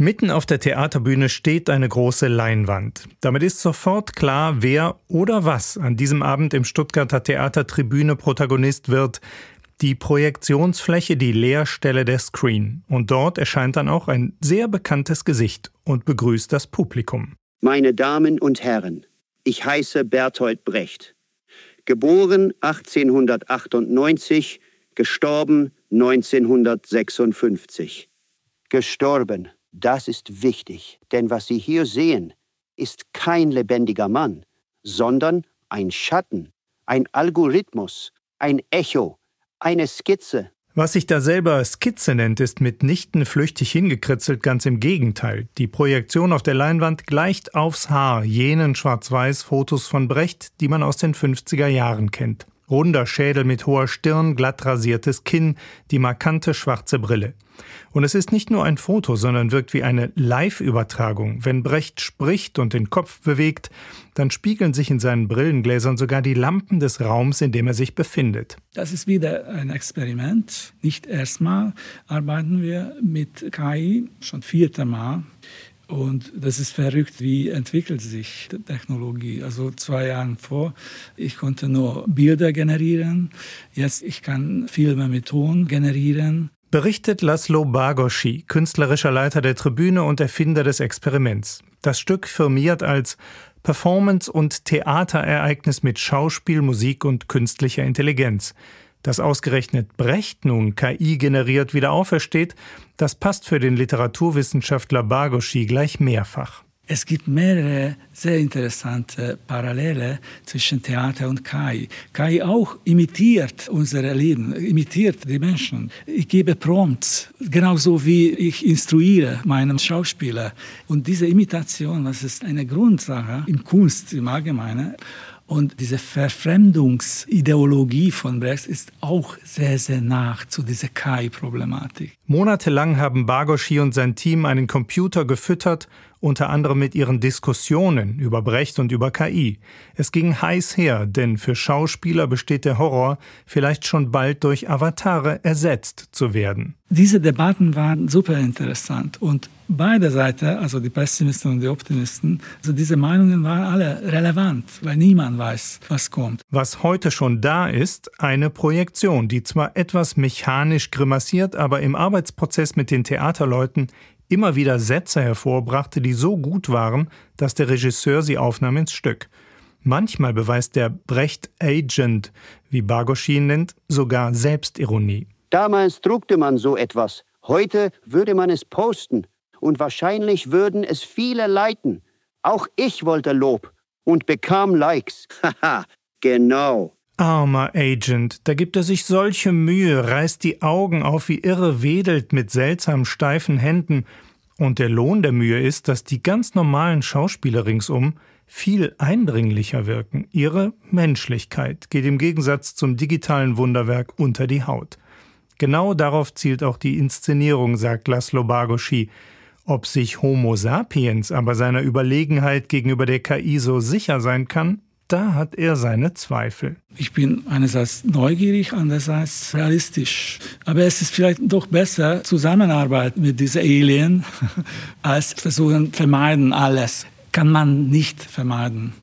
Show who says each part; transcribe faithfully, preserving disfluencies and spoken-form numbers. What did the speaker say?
Speaker 1: Mitten auf der Theaterbühne steht eine große Leinwand. Damit ist sofort klar, wer oder was an diesem Abend im Stuttgarter Theatertribüne Protagonist wird. Die Projektionsfläche, die Leerstelle der Screen. Und dort erscheint dann auch ein sehr bekanntes Gesicht und begrüßt das Publikum.
Speaker 2: Meine Damen und Herren, ich heiße Bertolt Brecht. Geboren achtzehnhundertachtundneunzig, gestorben neunzehnhundertsechsundfünfzig. Gestorben, das ist wichtig, denn was Sie hier sehen, ist kein lebendiger Mann, sondern ein Schatten, ein Algorithmus, ein Echo, eine Skizze.
Speaker 1: Was sich da selber Skizze nennt, ist mitnichten flüchtig hingekritzelt, ganz im Gegenteil. Die Projektion auf der Leinwand gleicht aufs Haar jenen Schwarz-Weiß-Fotos von Brecht, die man aus den fünfziger Jahren kennt. Runder Schädel mit hoher Stirn, glatt rasiertes Kinn, die markante schwarze Brille. Und es ist nicht nur ein Foto, sondern wirkt wie eine Live-Übertragung. Wenn Brecht spricht und den Kopf bewegt, dann spiegeln sich in seinen Brillengläsern sogar die Lampen des Raums, in dem er sich befindet.
Speaker 3: Das ist wieder ein Experiment. Nicht erstmal arbeiten wir mit K I, schon vierte Mal. Und das ist verrückt, wie entwickelt sich die Technologie. Also zwei Jahre vor, ich konnte nur Bilder generieren. Jetzt ich kann Filme mit Ton generieren.
Speaker 1: Berichtet Laszlo Bargosci, künstlerischer Leiter der Tribüne und Erfinder des Experiments. Das Stück firmiert als Performance- und Theaterereignis mit Schauspiel, Musik und künstlicher Intelligenz. Dass ausgerechnet Brecht nun K I generiert wieder aufersteht, das passt für den Literaturwissenschaftler Bargosci gleich mehrfach.
Speaker 3: Es gibt mehrere sehr interessante Parallele zwischen Theater und K I. K I auch imitiert unser Leben, imitiert die Menschen. Ich gebe Prompts, genauso wie ich instruiere meinen Schauspieler. Und diese Imitation, das ist eine Grundsache in Kunst im Allgemeinen. Und diese Verfremdungsideologie von Brecht ist auch sehr, sehr nah zu dieser K I-Problematik.
Speaker 1: Monatelang haben Bargosci und sein Team einen Computer gefüttert, unter anderem mit ihren Diskussionen über Brecht und über K I. Es ging heiß her, denn für Schauspieler besteht der Horror, vielleicht schon bald durch Avatare ersetzt zu werden.
Speaker 3: Diese Debatten waren super interessant und beide Seiten, also die Pessimisten und die Optimisten, also diese Meinungen waren alle relevant, weil niemand weiß, was kommt.
Speaker 1: Was heute schon da ist, eine Projektion, die zwar etwas mechanisch grimassiert, aber im Arbeitsprozess mit den Theaterleuten immer wieder Sätze hervorbrachte, die so gut waren, dass der Regisseur sie aufnahm ins Stück. Manchmal beweist der Brecht-Agent, wie Bargosci ihn nennt, sogar Selbstironie.
Speaker 2: Damals druckte man so etwas. Heute würde man es posten. Und wahrscheinlich würden es viele liken. Auch ich wollte Lob und bekam Likes. Haha, genau.
Speaker 1: Armer Agent, da gibt er sich solche Mühe, reißt die Augen auf wie irre, wedelt mit seltsam steifen Händen. Und der Lohn der Mühe ist, dass die ganz normalen Schauspieler ringsum viel eindringlicher wirken. Ihre Menschlichkeit geht im Gegensatz zum digitalen Wunderwerk unter die Haut. Genau darauf zielt auch die Inszenierung, sagt Laszlo Bargosci. Ob sich Homo sapiens aber seiner Überlegenheit gegenüber der K I so sicher sein kann, da hat er seine Zweifel.
Speaker 3: Ich bin einerseits neugierig, andererseits realistisch. Aber es ist vielleicht doch besser, Zusammenarbeit mit diesen Alien, als versuchen, vermeiden alles. Kann man nicht vermeiden.